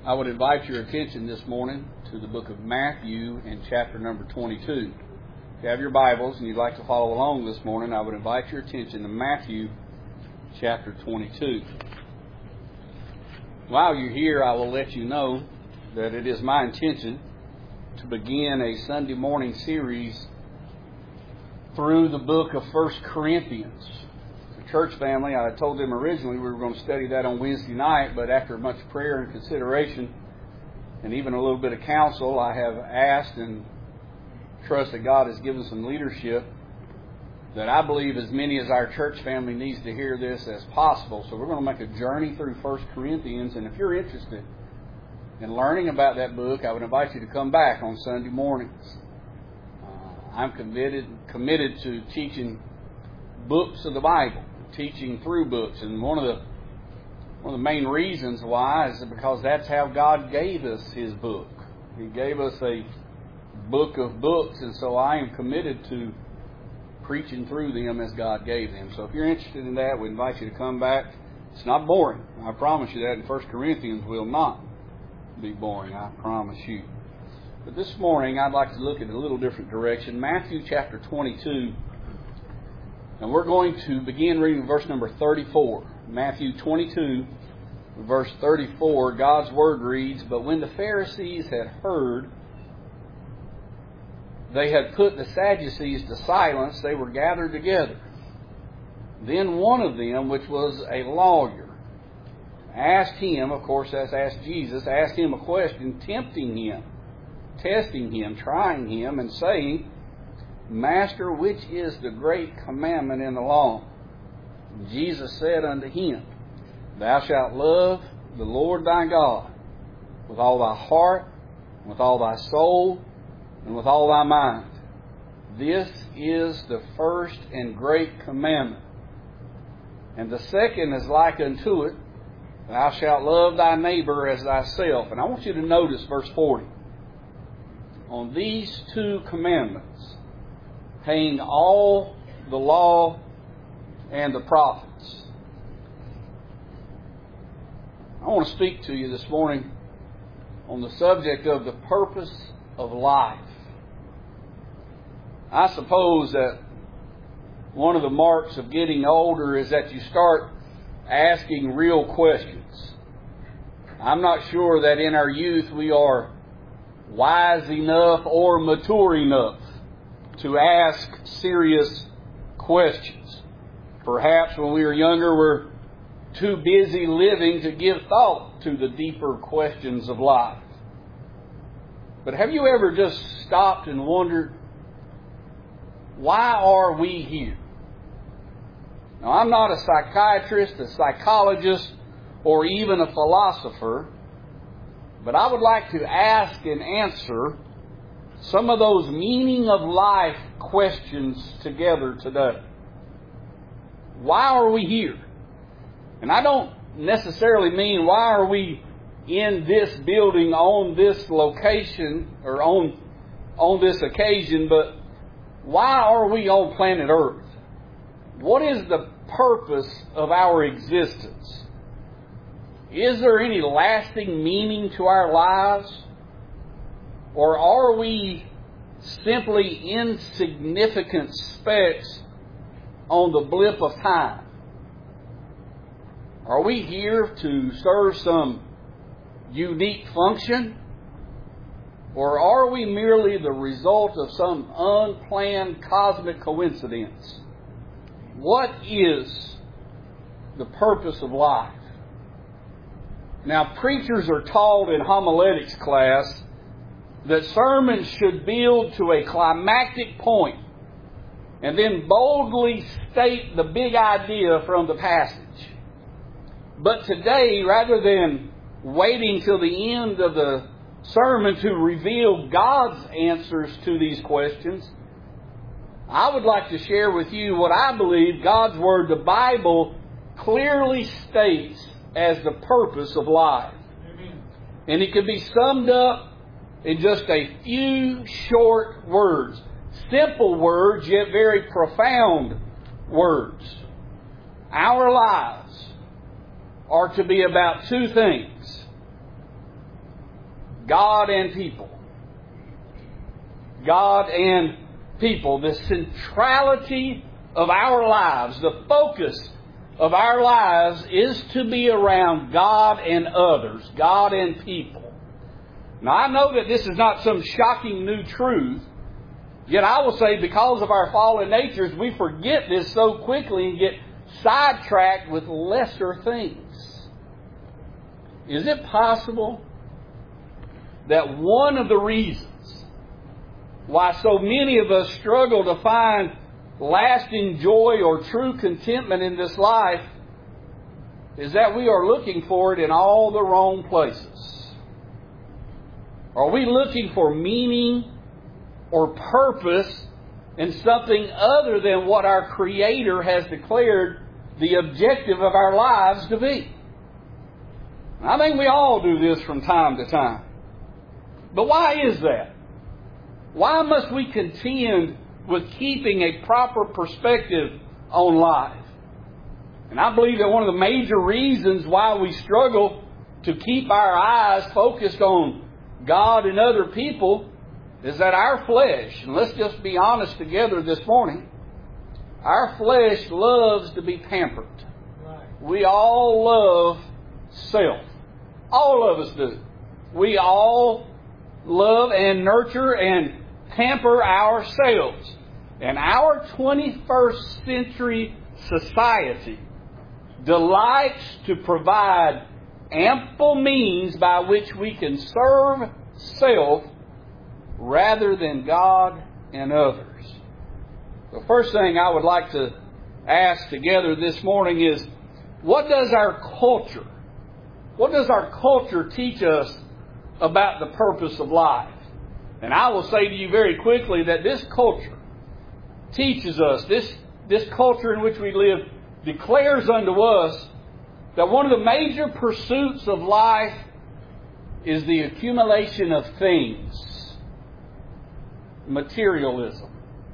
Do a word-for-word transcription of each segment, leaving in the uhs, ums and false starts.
I would invite your attention this morning to the book of Matthew and chapter number twenty-two. If you have your Bibles and you'd like to follow along this morning, I would invite your attention to Matthew chapter twenty-two. While you're here, I will let you know that it is my intention to begin a Sunday morning series through the book of First Corinthians. The church family, I told them originally we were going to study that on Wednesday night, but after much prayer and consideration and even a little bit of counsel, I have asked and trust that God has given some leadership that I believe as many as our church family needs to hear this as possible. So we're going to make a journey through First Corinthians, and if you're interested in learning about that book, I would invite you to come back on Sunday mornings. Uh, I'm committed committed to teaching books of the Bible, teaching through books, and one of the one of the main reasons why is because that's how God gave us His book. He gave us a book of books, and so I am committed to preaching through them as God gave them. So if you're interested in that, we invite you to come back. It's not boring. I promise you that. And First Corinthians will not be boring. I promise you. But this morning, I'd like to look at a little different direction. Matthew chapter twenty-two. And we're going to begin reading verse number thirty-four. Matthew twenty-two, verse thirty-four. God's Word reads, "But when the Pharisees had heard they had put the Sadducees to silence, they were gathered together. Then one of them, which was a lawyer, asked him," of course that's asked Jesus, asked him a question, tempting him, testing him, trying him, and saying, "Master, which is the great commandment in the law?" And Jesus said unto him, "Thou shalt love the Lord thy God with all thy heart, with all thy soul, and with all thy mind. This is the first and great commandment. And the second is like unto it, Thou shalt love thy neighbor as thyself." And I want you to notice verse forty. "On these two commandments hang all the law and the prophets." I want to speak to you this morning on the subject of the purpose of life. I suppose that one of the marks of getting older is that you start asking real questions. I'm not sure that in our youth we are wise enough or mature enough to ask serious questions. Perhaps when we were younger, we're too busy living to give thought to the deeper questions of life. But have you ever just stopped and wondered, why are we here? Now, I'm not a psychiatrist, a psychologist, or even a philosopher, but I would like to ask and answer some of those meaning of life questions together today. Why are we here? And I don't necessarily mean why are we in this building on this location or on, on this occasion, but why are we on planet Earth? What is the purpose of our existence? Is there any lasting meaning to our lives? Or are we simply insignificant specks on the blip of time? Are we here to serve some unique function? Or are we merely the result of some unplanned cosmic coincidence? What is the purpose of life? Now, preachers are taught in homiletics class that sermons should build to a climactic point and then boldly state the big idea from the passage. But today, rather than waiting till the end of the sermon to reveal God's answers to these questions, I would like to share with you what I believe God's Word, the Bible, clearly states as the purpose of life. Amen. And it can be summed up in just a few short words. Simple words, yet very profound words. Our lives are to be about two things: God and people. God and people. The centrality of our lives, the focus of our lives is to be around God and others, God and people. Now, I know that this is not some shocking new truth, yet I will say because of our fallen natures, we forget this so quickly and get sidetracked with lesser things. Is it possible that one of the reasons why so many of us struggle to find lasting joy or true contentment in this life is that we are looking for it in all the wrong places? Are we looking for meaning or purpose in something other than what our Creator has declared the objective of our lives to be? I think we all do this from time to time. But why is that? Why must we contend with keeping a proper perspective on life? And I believe that one of the major reasons why we struggle to keep our eyes focused on God and other people is that our flesh, and let's just be honest together this morning, our flesh loves to be pampered. Right. We all love self. All of us do. We all love and nurture and pamper ourselves. And our twenty-first century society delights to provide ample means by which we can serve self rather than God and others. The first thing I would like to ask together this morning is, what does our culture, what does our culture teach us about the purpose of life? And I will say to you very quickly that this culture teaches us, this, this culture in which we live declares unto us that one of the major pursuits of life is the accumulation of things. Materialism.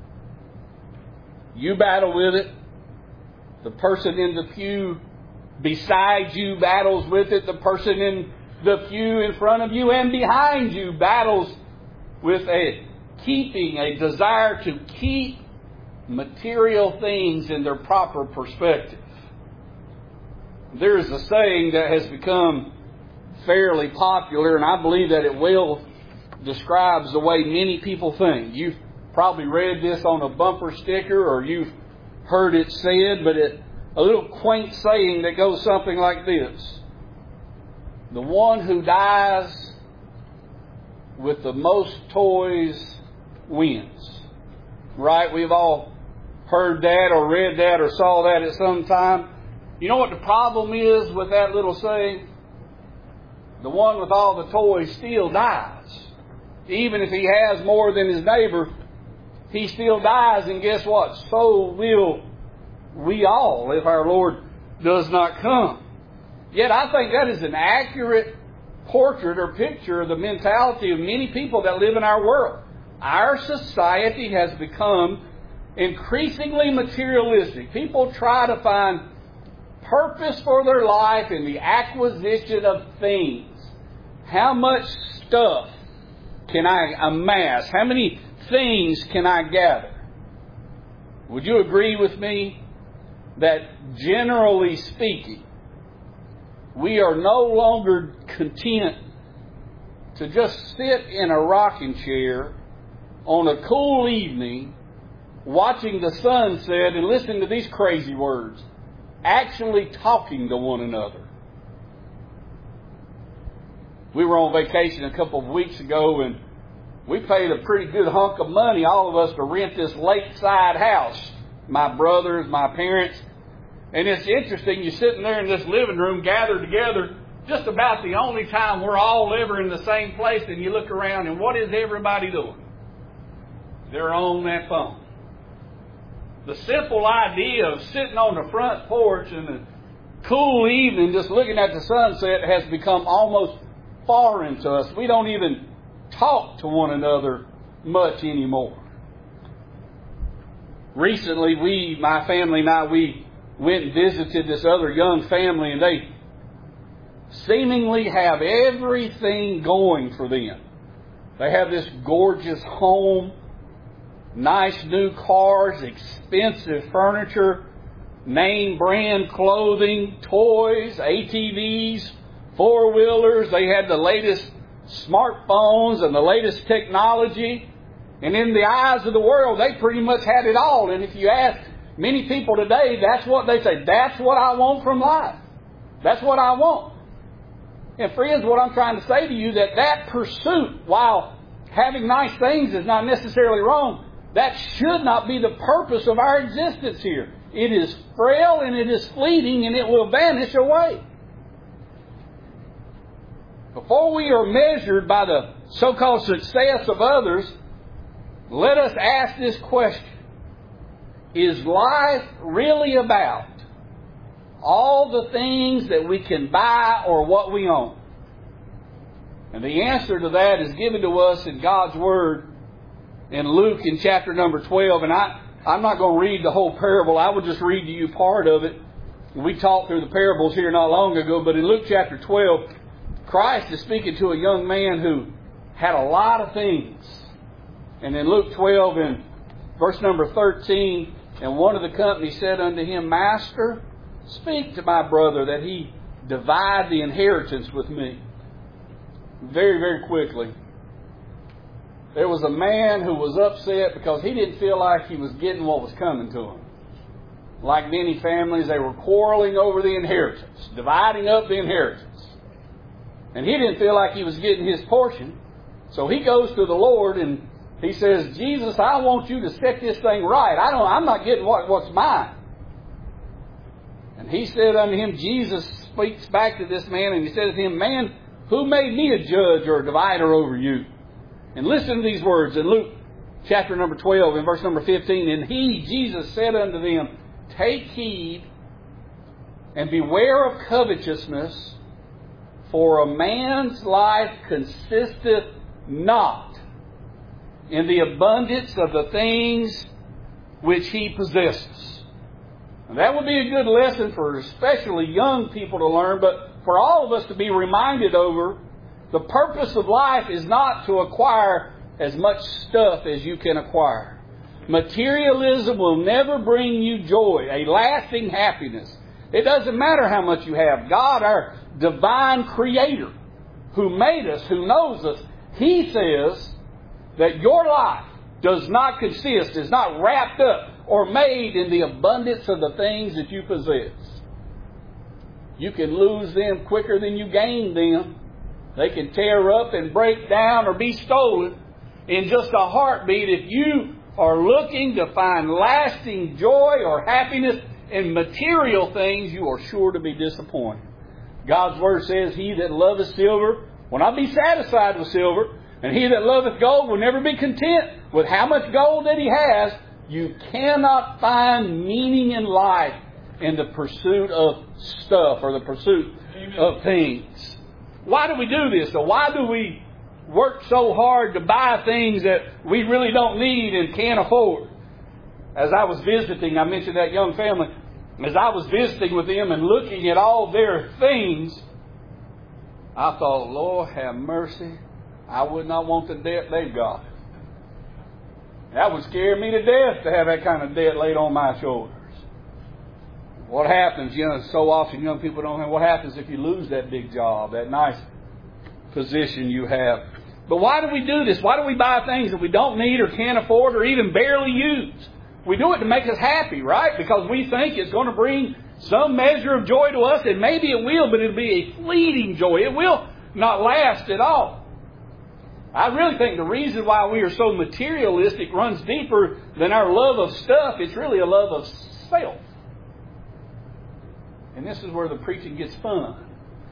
You battle with it. The person in the pew beside you battles with it. The person in the pew in front of you and behind you battles with a keeping, a desire to keep material things in their proper perspective. There is a saying that has become fairly popular, and I believe that it well describes the way many people think. You've probably read this on a bumper sticker or you've heard it said, but it, a little quaint saying that goes something like this: the one who dies with the most toys wins. Right? We've all heard that or read that or saw that at some time. You know what the problem is with that little saying? The one with all the toys still dies. Even if he has more than his neighbor, he still dies, and guess what? So will we all if our Lord does not come. Yet I think that is an accurate portrait or picture of the mentality of many people that live in our world. Our society has become increasingly materialistic. People try to find purpose for their life in the acquisition of things. How much stuff can I amass? How many things can I gather? Would you agree with me that generally speaking, we are no longer content to just sit in a rocking chair on a cool evening watching the sunset and listening to these crazy words, actually talking to one another? We were on vacation a couple of weeks ago, and we paid a pretty good hunk of money, all of us, to rent this lakeside house. My brothers, my parents. And it's interesting, you're sitting there in this living room gathered together, just about the only time we're all ever in the same place, and you look around and what is everybody doing? They're on that phone. The simple idea of sitting on the front porch in a cool evening just looking at the sunset has become almost foreign to us. We don't even talk to one another much anymore. Recently, we, my family and I, we went and visited this other young family, and they seemingly have everything going for them. They have this gorgeous home, nice new cars, expensive furniture, name brand clothing, toys, A T Vs, four-wheelers. They had the latest smartphones and the latest technology. And in the eyes of the world, they pretty much had it all. And if you ask many people today, that's what they say. That's what I want from life. That's what I want. And friends, what I'm trying to say to you, that that pursuit, while having nice things is not necessarily wrong, that should not be the purpose of our existence here. It is frail and it is fleeting and it will vanish away. Before we are measured by the so-called success of others, let us ask this question. Is life really about all the things that we can buy or what we own? And the answer to that is given to us in God's Word in Luke in chapter number twelve. And I, I'm not going to read the whole parable. I will just read to you part of it. We talked through the parables here not long ago. But in Luke chapter twelve, Christ is speaking to a young man who had a lot of things. And in Luke twelve, in verse number thirteen, and one of the company said unto him, Master, speak to my brother that he divide the inheritance with me. Very, very quickly, there was a man who was upset because he didn't feel like he was getting what was coming to him. Like many families, they were quarreling over the inheritance, dividing up the inheritance. And he didn't feel like he was getting his portion. So he goes to the Lord and he says, Jesus, I want you to set this thing right. I don't, I'm not getting what, what's mine. And he said unto him, Jesus speaks back to this man and he said to him, Man, who made me a judge or a divider over you? And listen to these words in Luke chapter number twelve and verse number fifteen. And he, Jesus, said unto them, Take heed and beware of covetousness, for a man's life consisteth not in the abundance of the things which he possesses. And that would be a good lesson for especially young people to learn, but for all of us to be reminded over, the purpose of life is not to acquire as much stuff as you can acquire. Materialism will never bring you joy, a lasting happiness. It doesn't matter how much you have. God, our divine Creator, who made us, who knows us, He says that your life does not consist, is not wrapped up or made in the abundance of the things that you possess. You can lose them quicker than you gain them. They can tear up and break down or be stolen in just a heartbeat. If you are looking to find lasting joy or happiness in material things, you are sure to be disappointed. God's Word says, He that loveth silver will not be satisfied with silver, and he that loveth gold will never be content with how much gold that he has. You cannot find meaning in life in the pursuit of stuff or the pursuit Amen. Of things. Why do we do this? So why do we work so hard to buy things that we really don't need and can't afford? As I was visiting, I mentioned that young family, as I was visiting with them and looking at all their things, I thought, Lord have mercy, I would not want the debt they've got. That would scare me to death to have that kind of debt laid on my shoulders. What happens, you know, so often young people don't know what happens if you lose that big job, that nice position you have. But why do we do this? Why do we buy things that we don't need or can't afford or even barely use? We do it to make us happy, right? Because we think it's going to bring some measure of joy to us, and maybe it will, but it'll be a fleeting joy. It will not last at all. I really think the reason why we are so materialistic runs deeper than our love of stuff. It's really a love of self. And this is where the preaching gets fun.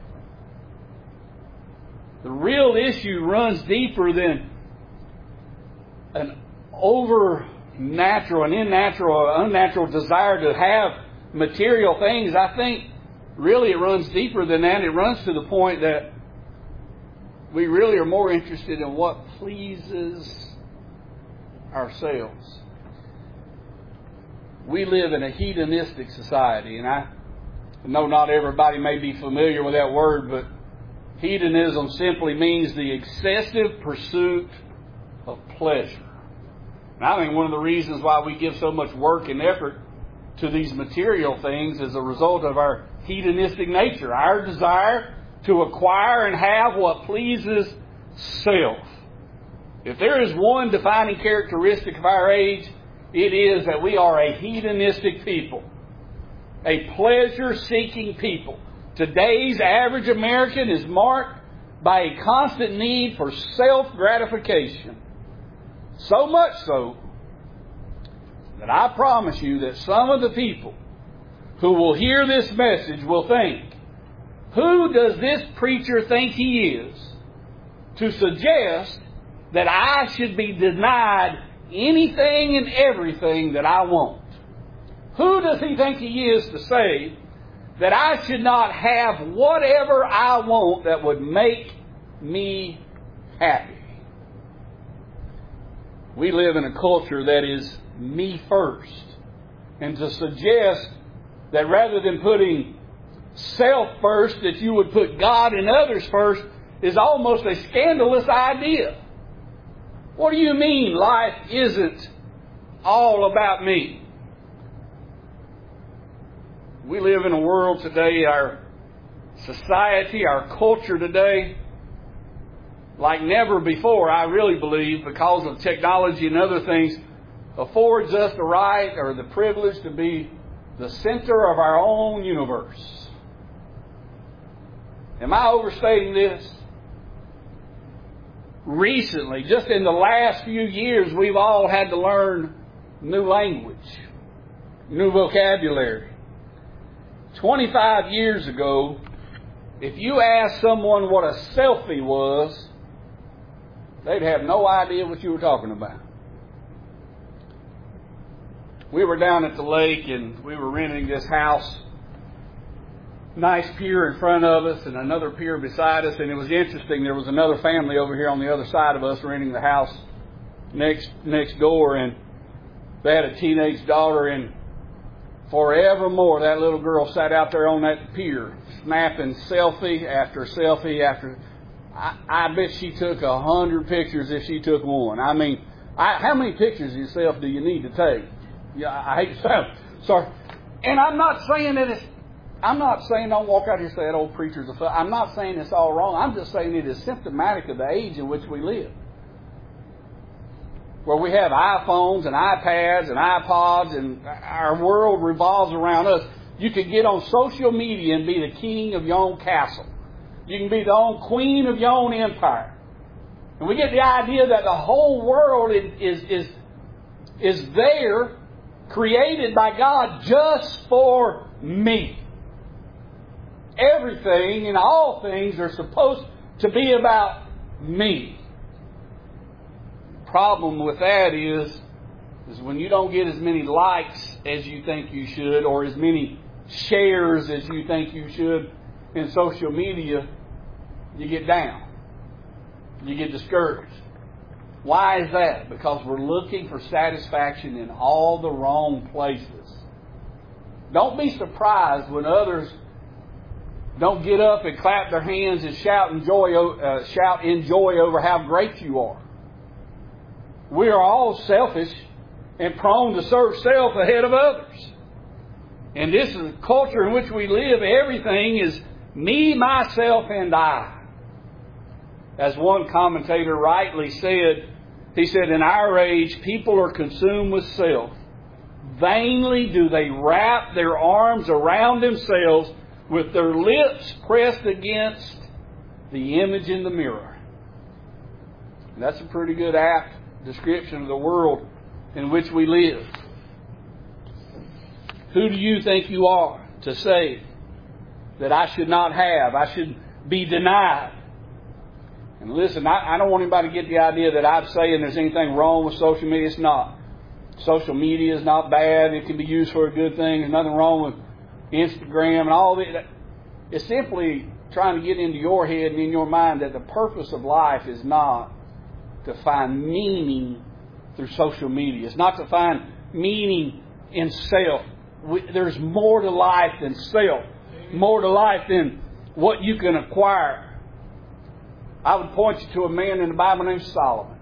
The real issue runs deeper than an over natural, an unnatural, or unnatural desire to have material things. I think really it runs deeper than that. It runs to the point that we really are more interested in what pleases ourselves. We live in a hedonistic society, and I I know not everybody may be familiar with that word, but hedonism simply means the excessive pursuit of pleasure. And I think one of the reasons why we give so much work and effort to these material things is a result of our hedonistic nature, our desire to acquire and have what pleases self. If there is one defining characteristic of our age, it is that we are a hedonistic people, a pleasure-seeking people. Today's average American is marked by a constant need for self-gratification. So much so that I promise you that some of the people who will hear this message will think, who does this preacher think he is to suggest that I should be denied anything and everything that I want? Who does he think he is to say that I should not have whatever I want that would make me happy? We live in a culture that is me first. And to suggest that rather than putting self first, that you would put God and others first is almost a scandalous idea. What do you mean life isn't all about me? We live in a world today, our society, our culture today, like never before, I really believe, because of technology and other things, affords us the right or the privilege to be the center of our own universe. Am I overstating this? Recently, just in the last few years, we've all had to learn new language, new vocabulary. twenty-five years ago, if you asked someone what a selfie was, they'd have no idea what you were talking about. We were down at the lake and we were renting this house. Nice pier in front of us and another pier beside us. And it was interesting. There was another family over here on the other side of us renting the house next next door. And they had a teenage daughter. And forevermore, that little girl sat out there on that pier, snapping selfie after selfie after. I, I bet she took a hundred pictures if she took one. I mean, I, how many pictures of yourself do you need to take? Yeah, I hate to sound sorry. And I'm not saying that it's, I'm not saying don't walk out here and say that old preacher's a fool. I'm not saying it's all wrong. I'm just saying it is symptomatic of the age in which we live. Where we have iPhones and iPads and iPods and our world revolves around us. You can get on social media and be the king of your own castle. You can be the own queen of your own empire. And we get the idea that the whole world is, is, is, is there, created by God just for me. Everything and all things are supposed to be about me. The problem with that is, is when you don't get as many likes as you think you should, or as many shares as you think you should in social media, you get down. You get discouraged. Why is that? Because we're looking for satisfaction in all the wrong places. Don't be surprised when others don't get up and clap their hands and shout in joy, uh, shout in joy over how great you are. We are all selfish and prone to serve self ahead of others. And this is a culture in which we live. Everything is me, myself, and I. As one commentator rightly said, he said, in our age, people are consumed with self. Vainly do they wrap their arms around themselves with their lips pressed against the image in the mirror. And that's a pretty good apt description of the world in which we live. Who do you think you are to say that I should not have, I should be denied? And listen, I, I don't want anybody to get the idea that I'm saying there's anything wrong with social media. It's not. Social media is not bad. It can be used for a good thing. There's nothing wrong with Instagram and all that. It's simply trying to get into your head and in your mind that the purpose of life is not to find meaning through social media. It's not to find meaning in self. We, there's more to life than self. more to life than what you can acquire. I would point you to a man in the Bible named Solomon.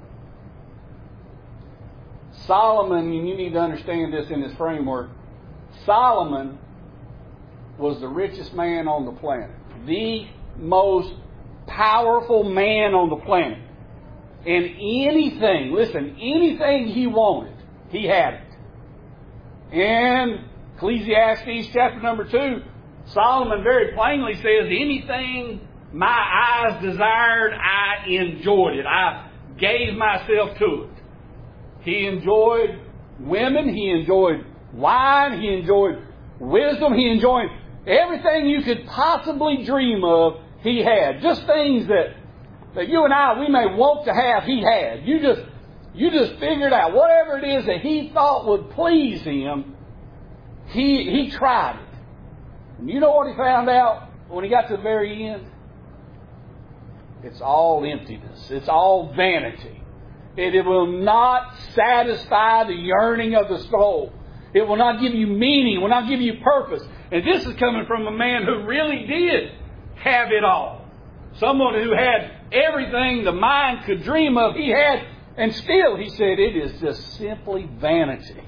Solomon, and you need to understand this in this framework, Solomon was the richest man on the planet. The most powerful man on the planet. And anything, listen, anything he wanted, he had it. And Ecclesiastes chapter number two, Solomon very plainly says, anything my eyes desired, I enjoyed it. I gave myself to it. He enjoyed women. He enjoyed wine. He enjoyed wisdom. He enjoyed everything you could possibly dream of, he had. Just things that, that you and I, we may want to have, he had. You just, you just figured out whatever it is that he thought would please him, he, he tried it. And you know what he found out when he got to the very end? It's all emptiness. It's all vanity. It, it will not satisfy the yearning of the soul. It will not give you meaning. It will not give you purpose. And this is coming from a man who really did have it all. Someone who had everything the mind could dream of, he had. And still, he said, it is just simply vanity.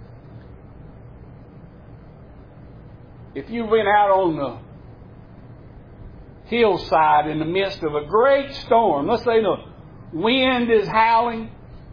If you went out on the hillside in the midst of a great storm, let's say the wind is howling,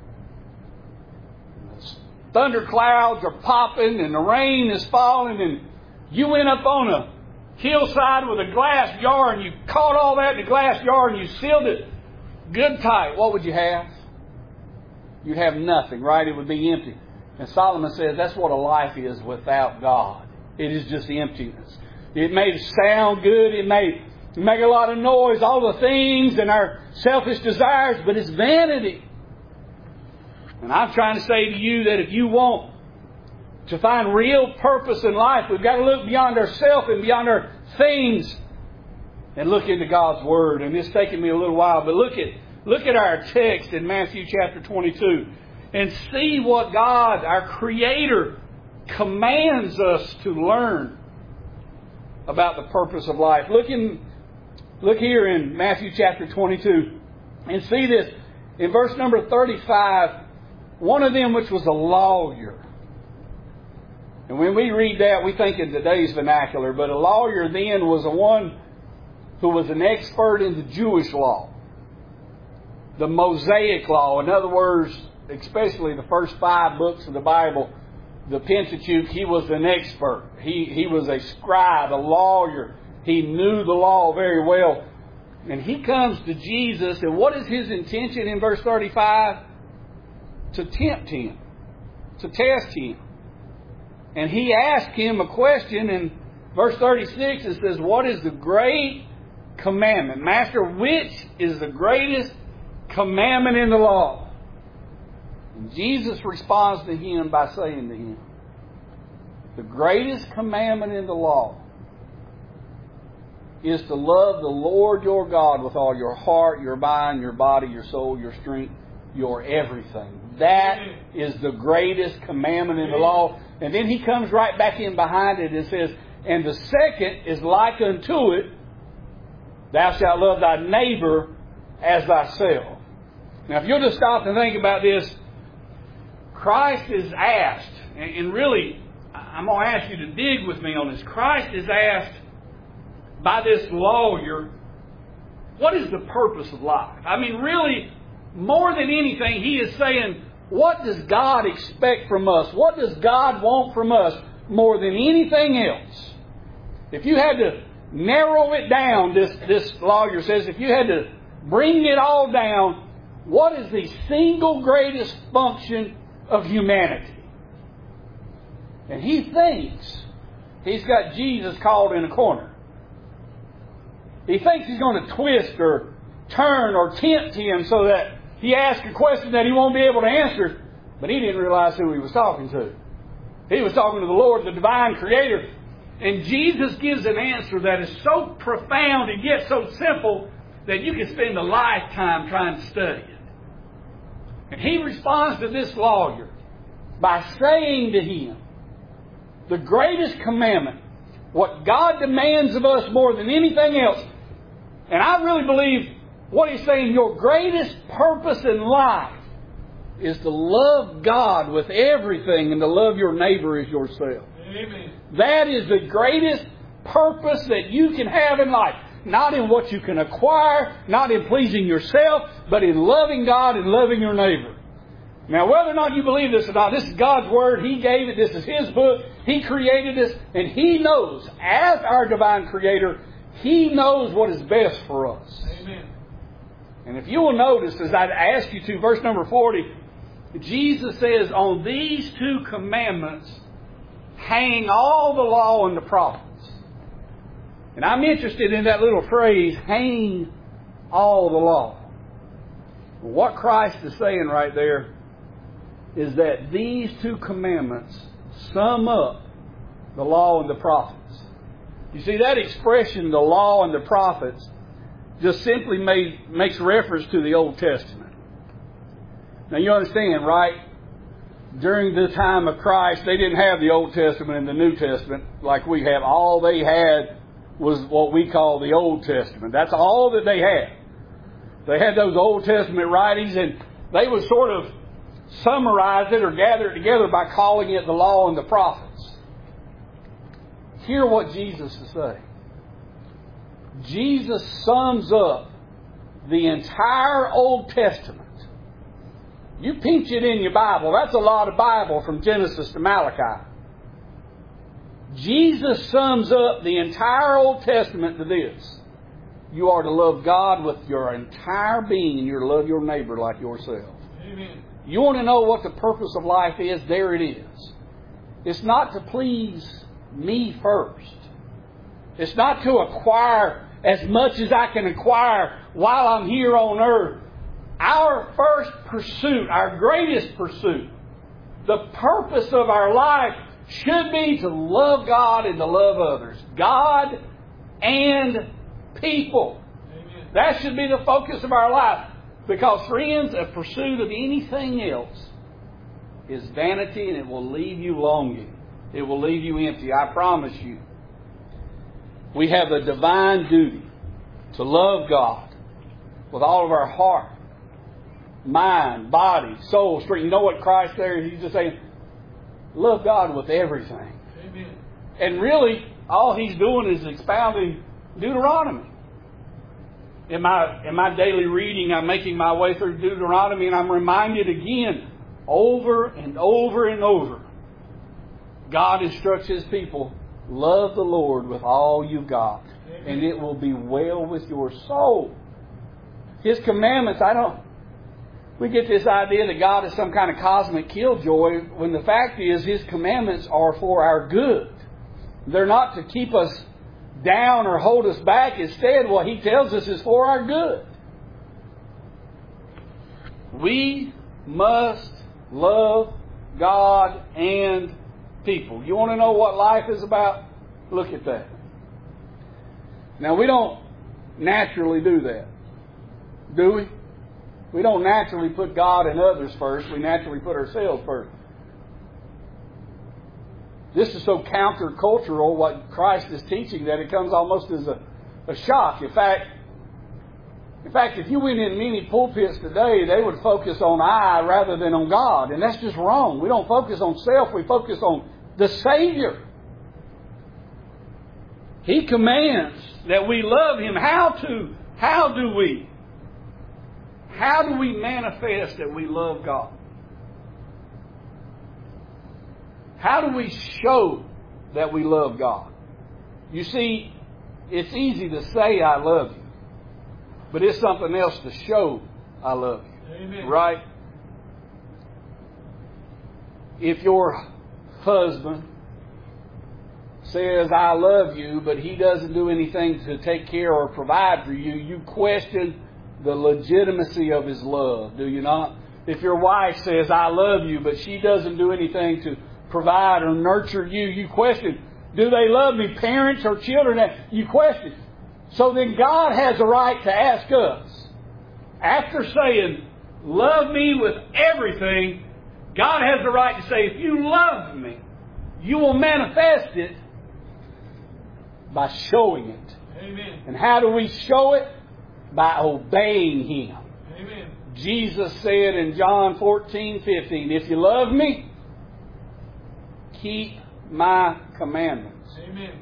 thunder clouds are popping, and the rain is falling, and you went up on a hillside with a glass jar and you caught all that in a glass jar and you sealed it good tight, what would you have? You'd have nothing, right? It would be empty. And Solomon says that's what a life is without God. It is just emptiness. It may sound good, it may make a lot of noise, all the things and our selfish desires, but it's vanity. And I'm trying to say to you that if you want to find real purpose in life, we've got to look beyond ourselves and beyond our things and look into God's Word. And it's taken me a little while, but look at look at our text in Matthew chapter twenty-two and see what God, our Creator, commands us to learn about the purpose of life. Look in, look here in Matthew chapter twenty-two and see this. In verse number thirty-five, one of them which was a lawyer. And when we read that, we think in today's vernacular, but a lawyer then was a one who was an expert in the Jewish law, the Mosaic law. In other words, especially the first five books of the Bible, the Pentateuch, he was an expert. He, he was a scribe, a lawyer. He knew the law very well. And he comes to Jesus, and what is his intention in verse thirty-five? To tempt him, to test him. And he asked him a question in verse thirty-six. It says, what is the great commandment? Master, which is the greatest commandment in the law? And Jesus responds to him by saying to him, the greatest commandment in the law is to love the Lord your God with all your heart, your mind, your body, your soul, your strength, your everything. That is the greatest commandment in the law. And then he comes right back in behind it and says, and the second is like unto it, thou shalt love thy neighbor as thyself. Now, if you'll just stop and think about this, Christ is asked, and really, I'm going to ask you to dig with me on this. Christ is asked by this lawyer, what is the purpose of life? I mean, really, more than anything, he is saying, what does God expect from us? What does God want from us more than anything else? If you had to narrow it down, this, this lawyer says, if you had to bring it all down, what is the single greatest function of humanity? And he thinks he's got Jesus caught in a corner. He thinks he's going to twist or turn or tempt him so that he asks a question that he won't be able to answer, but he didn't realize who he was talking to. He was talking to the Lord, the divine Creator. And Jesus gives an answer that is so profound and yet so simple that you can spend a lifetime trying to study it. And he responds to this lawyer by saying to him, the greatest commandment What God demands of us more than anything else. And I really believe what He's saying, your greatest purpose in life is to love God with everything and to love your neighbor as yourself. Amen. That is the greatest purpose that you can have in life. Not in what you can acquire, not in pleasing yourself, but in loving God and loving your neighbor. Now, whether or not you believe this or not, this is God's Word. He gave it. This is His book. He created this. And He knows, as our divine Creator, He knows what is best for us. Amen. And if you will notice, as I'd ask you to, verse number forty, Jesus says, on these two commandments hang all the law and the prophets. And I'm interested in that little phrase, hang all the law. What Christ is saying right there is that these two commandments sum up the law and the prophets. You see, that expression, the law and the prophets, just simply made, makes reference to the Old Testament. Now you understand, right? During the time of Christ, they didn't have the Old Testament and the New Testament like we have. All they had was what we call the Old Testament. That's all that they had. They had those Old Testament writings, and they would sort of summarize it or gather it together by calling it the law and the prophets. Hear what Jesus is saying. Jesus sums up the entire Old Testament. You pinch it in your Bible. That's a lot of Bible from Genesis to Malachi. Jesus sums up the entire Old Testament to this. You are to love God with your entire being, and you're to love your neighbor like yourself. Amen. You want to know what the purpose of life is? There it is. It's not to please me first. It's not to acquire as much as I can acquire while I'm here on earth. Our first pursuit, our greatest pursuit, the purpose of our life should be to love God and to love others. God and people. Amen. That should be the focus of our life. Because, friends, a pursuit of anything else is vanity, and it will leave you longing. It will leave you empty, I promise you. We have a divine duty to love God with all of our heart, mind, body, soul, strength. You know what Christ there is? He's just saying, love God with everything. Amen. And really, all He's doing is expounding Deuteronomy. In my, in my daily reading, I'm making my way through Deuteronomy, and I'm reminded again, over and over and over, God instructs His people, love the Lord with all you've got, Amen. And it will be well with your soul. His commandments, I don't... We get this idea that God is some kind of cosmic killjoy, when the fact is His commandments are for our good. They're not to keep us down or hold us back. Instead, what He tells us is for our good. We must love God and people. You want to know what life is about? Look at that. Now, we don't naturally do that, do we? We don't naturally put God and others first. We naturally put ourselves first. This is so countercultural, what Christ is teaching, that it comes almost as a, a shock. In fact, in fact, if you went in many pulpits today, they would focus on I rather than on God. And that's just wrong. We don't focus on self. We focus on the Savior. He commands that we love Him. How to? How do we? How do we manifest that we love God? How do we show that we love God? You see, it's easy to say I love you, but it's something else to show I love you. Amen. Right? If your husband says I love you, but he doesn't do anything to take care or provide for you, you question the legitimacy of his love, do you not? If your wife says I love you, but she doesn't do anything to provide or nurture you, you question, do they love me? Parents or children, you question. So then God has a right to ask us, after saying, love me with everything, God has the right to say, if you love me, you will manifest it By showing it. Amen. And how do we show it? By obeying Him. Amen. Jesus said in John fourteen fifteen, if you love me, keep my commandments. Amen.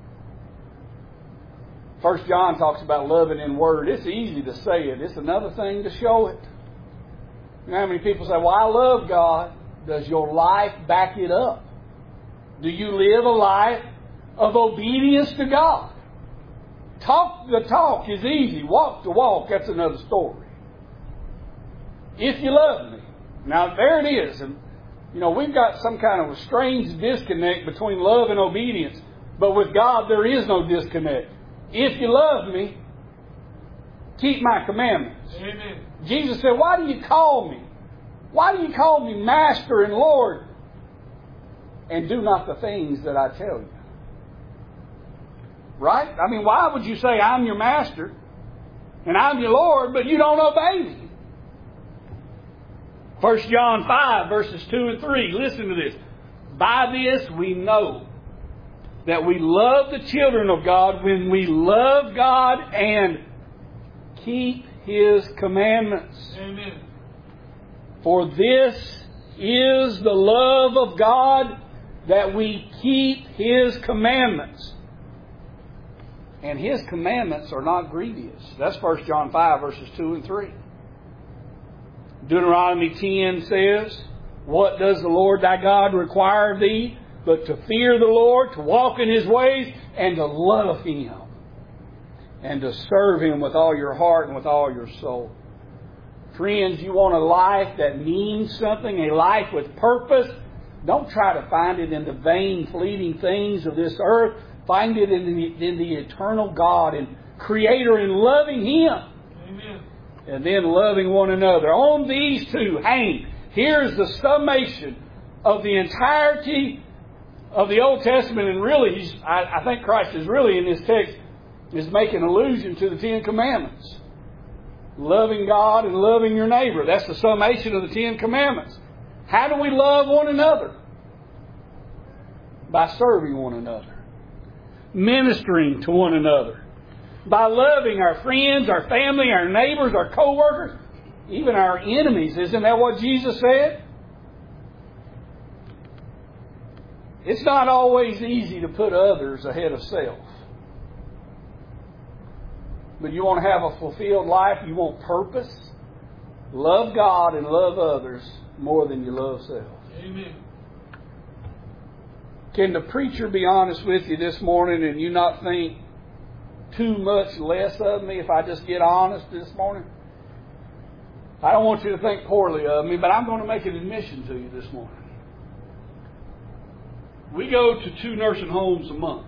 First John talks about loving in word. It's easy to say it. It's another thing to show it. You know how many people say, well, I love God. Does your life back it up? Do you live a life of obedience to God? Talk the talk is easy. Walk the walk, that's another story. If you love me. Now, there it is. And, you know, we've got some kind of a strange disconnect between love and obedience. But with God, there is no disconnect. If you love me, keep my commandments. Amen. Jesus said, why do you call me? Why do you call me Master and Lord and do not the things that I tell you? Right? I mean, why would you say I'm your Master and I'm your Lord, but you don't obey me? First John five, verses two and three. Listen to this. By this we know that we love the children of God when we love God and keep His commandments. Amen. For this is the love of God, that we keep His commandments. And His commandments are not grievous. That's First John five, verses two and three. Deuteronomy ten says, what does the Lord thy God require of thee? But to fear the Lord, to walk in His ways, and to love Him. And to serve Him with all your heart and with all your soul. Friends, you want a life that means something, a life with purpose. Don't try to find it in the vain, fleeting things of this earth. Find it in the, in the eternal God and Creator, and loving Him. Amen. And then loving one another. On these two hang. Here's the summation of the entirety of the Old Testament. And really, he's, I, I think Christ is really in this text is making allusion to the Ten Commandments. Loving God and loving your neighbor. That's the summation of the Ten Commandments. How do we love one another? By serving one another. Ministering to one another. By loving our friends, our family, our neighbors, our co-workers, even our enemies. Isn't that what Jesus said? It's not always easy to put others ahead of self. But you want to have a fulfilled life, you want purpose. Love God and love others more than you love self. Amen. Can the preacher be honest with you this morning and you not think too much less of me if I just get honest this morning? I don't want you to think poorly of me, but I'm going to make an admission to you this morning. We go to two nursing homes a month.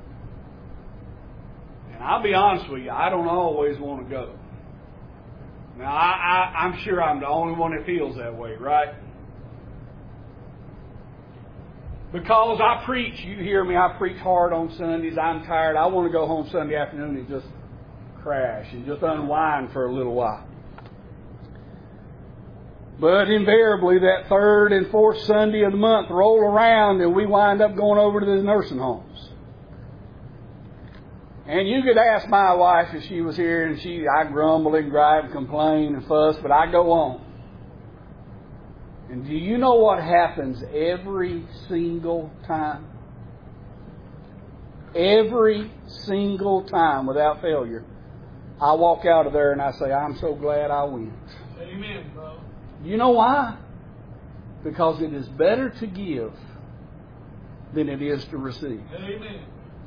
And I'll be honest with you, I don't always want to go. Now, I, I, I'm sure I'm the only one that feels that way, right? Because I preach, you hear me, I preach hard on Sundays. I'm tired. I want to go home Sunday afternoon and just crash and just unwind for a little while. But invariably, that third and fourth Sunday of the month roll around and we wind up going over to the nursing homes. And you could ask my wife if she was here, and she, I grumble and gripe and complain and fuss, but I go on. And do you know what happens every single time? Every single time, without failure, I walk out of there and I say, I'm so glad I went. Amen, bro. You know why? Because it is better to give than it is to receive. Amen.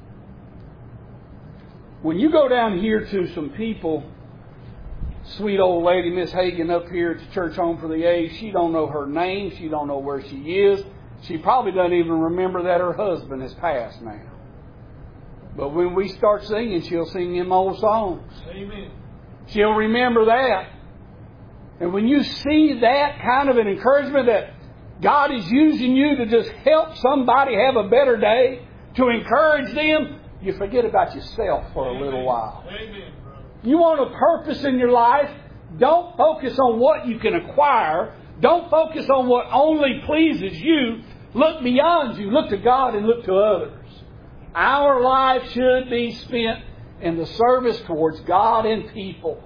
When you go down here to some people, sweet old lady, Miss Hagan, up here at the Church Home for the Aged, she don't know her name. She don't know where she is. She probably doesn't even remember that her husband has passed now. But when we start singing, she'll sing them old songs. Amen. She'll remember that. And when you see that kind of an encouragement that God is using you to just help somebody have a better day, to encourage them, you forget about yourself for a little while. Amen, brother. You want a purpose in your life? Don't focus on what you can acquire. Don't focus on what only pleases you. Look beyond you. Look to God and look to others. Our life should be spent in the service towards God and people.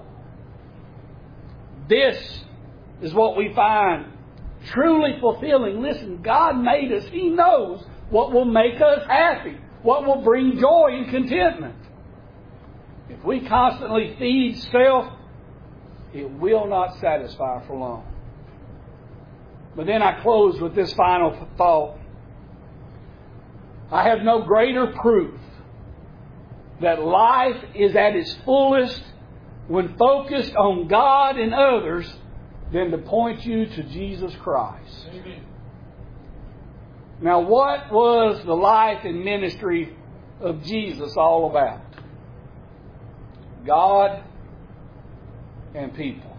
This is what we find truly fulfilling. Listen, God made us. He knows what will make us happy, what will bring joy and contentment. If we constantly feed self, it will not satisfy for long. But then I close with this final thought. I have no greater proof that life is at its fullest when focused on God and others than to point you to Jesus Christ. Amen. Now, what was the life and ministry of Jesus all about? God and people.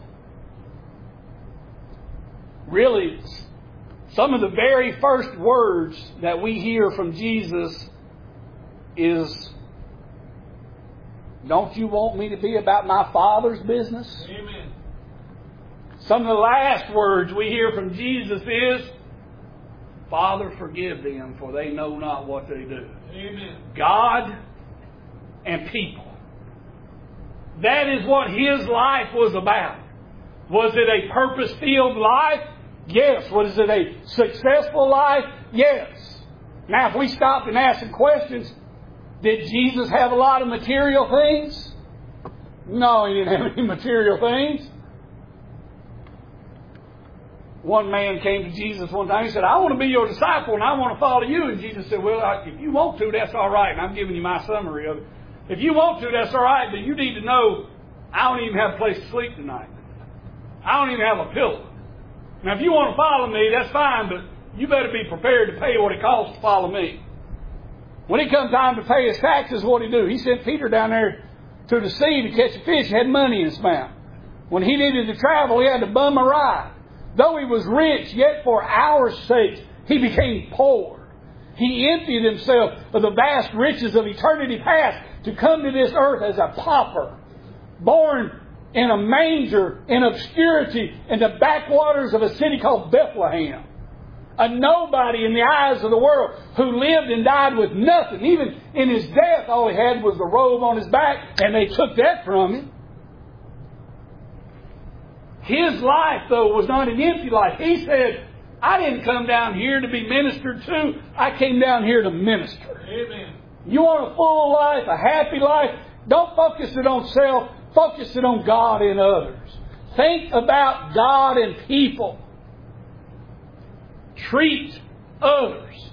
Really, some of the very first words that we hear from Jesus is, "Don't you want me to be about my Father's business?" Amen. Some of the last words we hear from Jesus is, "Father, forgive them, for they know not what they do." Amen. God and people. That is what His life was about. Was it a purpose-filled life? Yes. Was it a successful life? Yes. Now, if we stop and ask some questions, did Jesus have a lot of material things? No, He didn't have any material things. One man came to Jesus one time. He said, "I want to be your disciple and I want to follow you." And Jesus said, "Well, if you want to, that's all right." And I'm giving you my summary of it. If you want to, that's all right. But you need to know, I don't even have a place to sleep tonight. I don't even have a pillow. Now, if you want to follow me, that's fine. But you better be prepared to pay what it costs to follow me. When it come time to pay his taxes, what did he do? He sent Peter down there to the sea to catch a fish. He had money in his mouth. When he needed to travel, he had to bum a ride. Though he was rich, yet for our sakes, he became poor. He emptied himself of the vast riches of eternity past to come to this earth as a pauper, born in a manger, in obscurity, in the backwaters of a city called Bethlehem. A nobody in the eyes of the world, who lived and died with nothing. Even in his death, all he had was the robe on his back, and they took that from him. His life, though, was not an empty life. He said, "I didn't come down here to be ministered to. I came down here to minister." Amen. You want a full life, a happy life? Don't focus it on self. Focus it on God and others. Think about God and people. Treat others.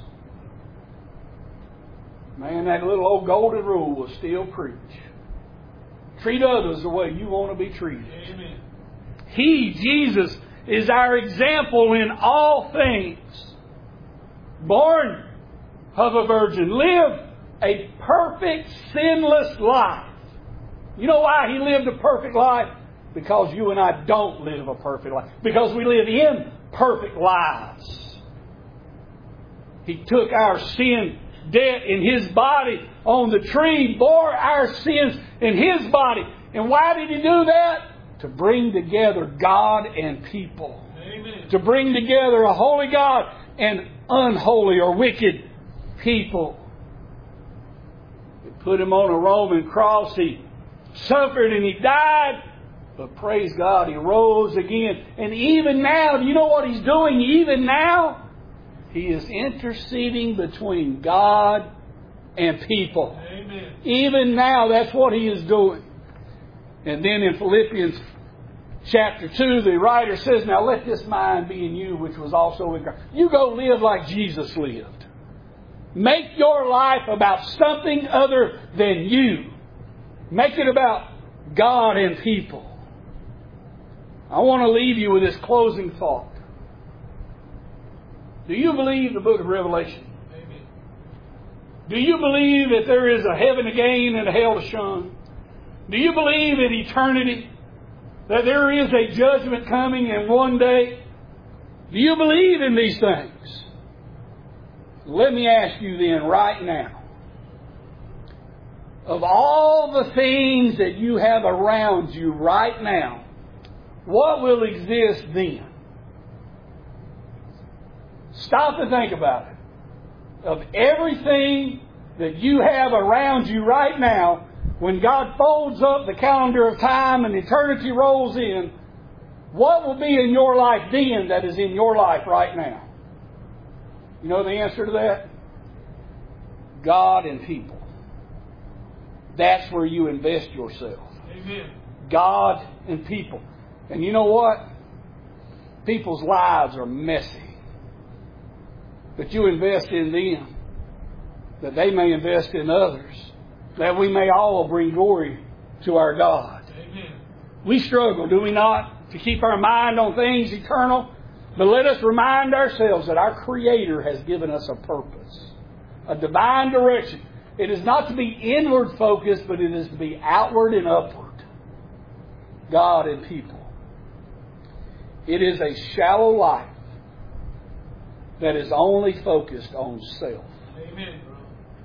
Man, that little old golden rule will still preach. Treat others the way you want to be treated. Amen. He, Jesus, is our example in all things. Born of a virgin, lived a perfect, sinless life. You know why He lived a perfect life? Because you and I don't live a perfect life. Because we live imperfect lives. He took our sin debt in His body on the tree, bore our sins in His body. And why did He do that? To bring together God and people. Amen. To bring together a holy God and unholy or wicked people. They put Him on a Roman cross. He suffered and He died. But praise God, He rose again. And even now, do you know what He's doing? Even now, He is interceding between God and people. Amen. Even now, that's what He is doing. And then in Philippians chapter two, the writer says, "Now let this mind be in you, which was also in Christ." You go live like Jesus lived. Make your life about something other than you. Make it about God and people. I want to leave you with this closing thought. Do you believe the book of Revelation? Amen. Do you believe that there is a heaven to gain and a hell to shun? Do you believe in eternity? That there is a judgment coming in one day? Do you believe in these things? Let me ask you then right now. Of all the things that you have around you right now, what will exist then? Stop and think about it. Of everything that you have around you right now, when God folds up the calendar of time and eternity rolls in, what will be in your life then that is in your life right now? You know the answer to that? God and people. That's where you invest yourself. Amen. God and people. And you know what? People's lives are messy. But you invest in them, that they may invest in others, that we may all bring glory to our God. Amen. We struggle, do we not, to keep our mind on things eternal? But let us remind ourselves that our Creator has given us a purpose, a divine direction. It is not to be inward focused, but it is to be outward and upward. God and people. It is a shallow life that is only focused on self. Amen, bro.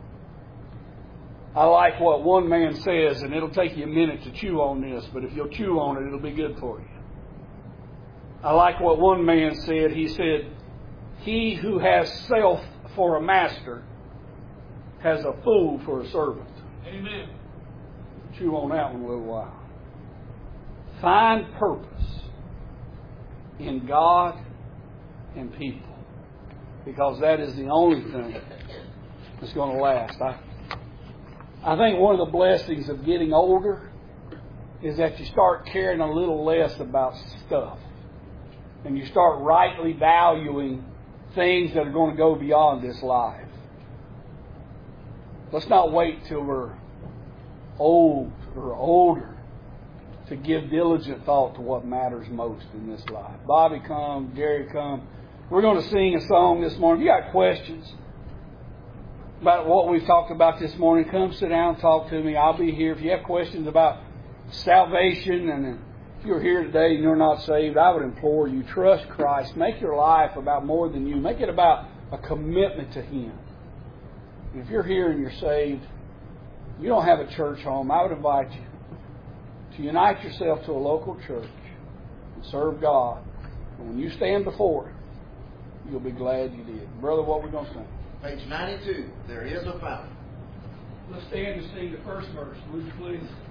I like what one man says, and it'll take you a minute to chew on this, but if you'll chew on it, it'll be good for you. I like what one man said. He said, "He who has self for a master has a fool for a servant." Amen. Chew on that one a little while. Find purpose in God and people, because that is the only thing that's going to last. I, I think one of the blessings of getting older is that you start caring a little less about stuff, and you start rightly valuing things that are going to go beyond this life. Let's not wait till we're old or older to give diligent thought to what matters most in this life. Bobby, come. Jerry, come. We're going to sing a song this morning. If you got questions about what we've talked about this morning, come sit down and talk to me. I'll be here. If you have questions about salvation, and if you're here today and you're not saved, I would implore you, trust Christ. Make your life about more than you. Make it about a commitment to Him. And if you're here and you're saved, you don't have a church home, I would invite you to unite yourself to a local church and serve God. And when you stand before it, you'll be glad you did. Brother, what are we going to sing? Page ninety-two. There is a fountain. Let's stand and sing the first verse. Would you please?